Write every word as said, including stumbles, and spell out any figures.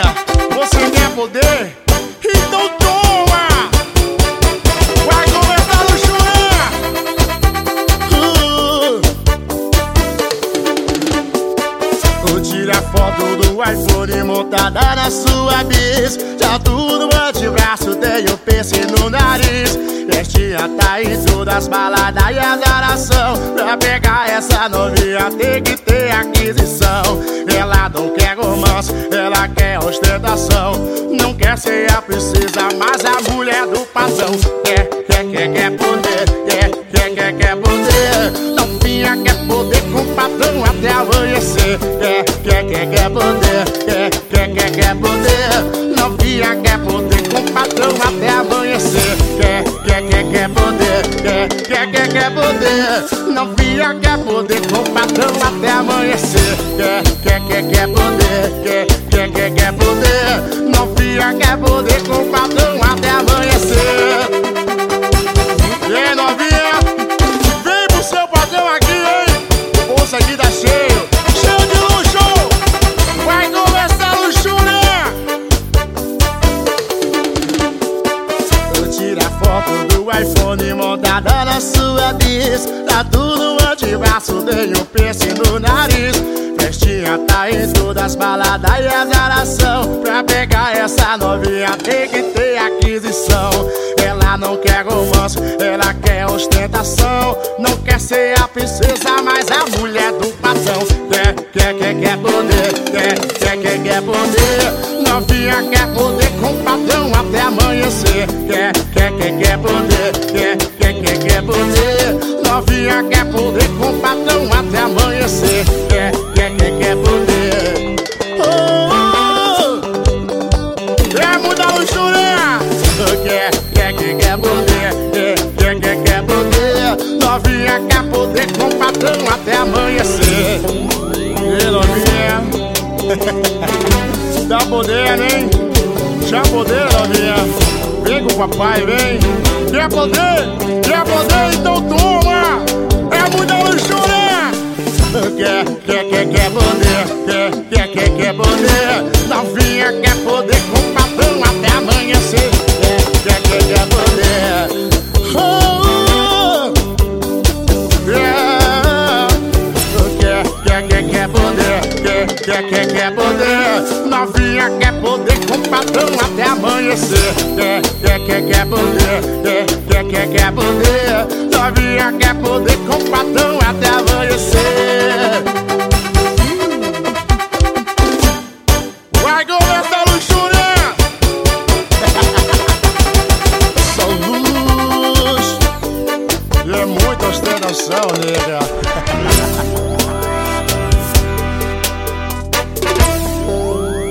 novinha, você quer poder? Então toma! Vai começar no chorar! uh. Tira a foto do iPhone montada na sua bis. Já tudo no antebraço, tem o piercing no nariz. Vestinha tá em todas as baladas e azaração. Pra pegar essa novinha tem que ter aquisição. Ela não quer romance, ela quer ostentação. Não quer ser a princesa, mas a mulher do patrão. Quer, quer, quer, quer poder, quer, quer, quer, quer poder. Novinha quer poder com o patrão até amanhecer. Quer, quer, quer, quer poder, quer, quer, quer, quer poder. Novinha quer poder com o patrão até amanhecer. Quer, quer, quer, quer poder, quer, quer, quer, quer poder. Novinha quer poder com o patrão até amanhecer. Quer, quer, quer, quer poder, quer, quer, quer, quer poder. Novinha quer poder com o patrão até amanhecer. E aí, novinha, vem pro seu patrão aqui, hein? O bolso aqui tá cheio, cheio de luxo. Vai começar o luxo, né? Tira a foto do iPhone montada na sua bis. Tá tudo no antebraço, tem um piercing no nariz. Festinha tá em todas as baladas e azaração. Pra pegar essa novinha tem que ter aquisição. Ela não quer romance, ela quer ostentação. Não quer ser a princesa, mas a mulher do patrão. Quer, quer, quer, quer poder, quer, quer, quer, quer poder. Novinha quer poder com o patrão até amanhecer. Quer, quer, quer, quer poder, quer, quer, quer, quer poder. Novinha quer poder com o patrão até amanhecer. Quer, quer, quer, quer poder. Oh, oh. É muita luxúria. Quer, quer, quer, quer poder, quer, quer, quer, quer poder. Novinha quer poder com o patrão até amanhecer. E novinha, dá poder, hein? Já poder, novinha. Vem com o papai, vem. Quer poder? Quer poder? Então toma! É muita luxúria! Quer, quer, quer, quer poder? Quer, quer, quer, quer poder? Novinha quer poder com o patrão até amanhecer. Quer, quer, quer, quer poder? Oh, yeah. Quer, quer, quer, quer poder? Quer, quer, quer, quer poder? Novinha quer poder com o patrão até amanhecer. Quer, quer, quer, quer poder? Quer, quer, quer, quer poder? Novinha quer poder com o patrão até amanhecer. Vai começar a luxúria. Só luz. E é muita ostentação, nega.